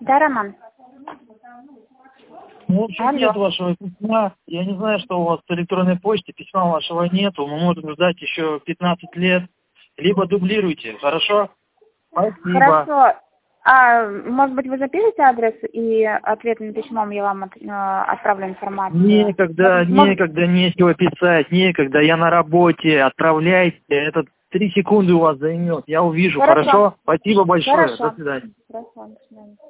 Да, Роман. Ну, в общем, нет вашего письма. Я не знаю, что у вас с электронной почты. Письма вашего нету. Мы можем ждать еще 15 лет. Либо дублируйте. Хорошо? Спасибо. Хорошо. А может быть, вы запишете адрес и ответным письмом я вам отправлю информацию? Некогда, нечего писать, некогда. Я на работе. Отправляйте. Это 3 секунды у вас займет. Я увижу. Хорошо? Спасибо большое. Хорошо. До свидания. Хорошо, до свидания.